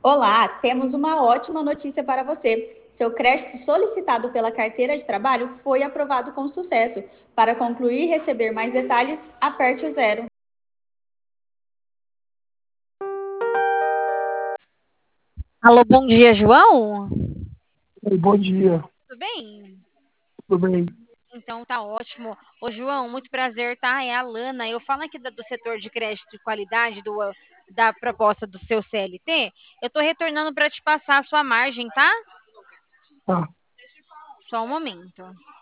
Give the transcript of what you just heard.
Olá, temos uma ótima notícia para você. Seu crédito solicitado pela carteira de trabalho foi aprovado com sucesso. Para concluir e receber mais detalhes, aperte o zero. Alô, bom dia, João? Oi, bom dia, Tudo bem? tudo bem? Então tá ótimo. Ô, João, muito prazer, tá? É a Lana. Eu falo aqui do setor de crédito de qualidade da proposta do seu CLT. Eu tô retornando para te passar a sua margem, tá? Tá, Só um momento.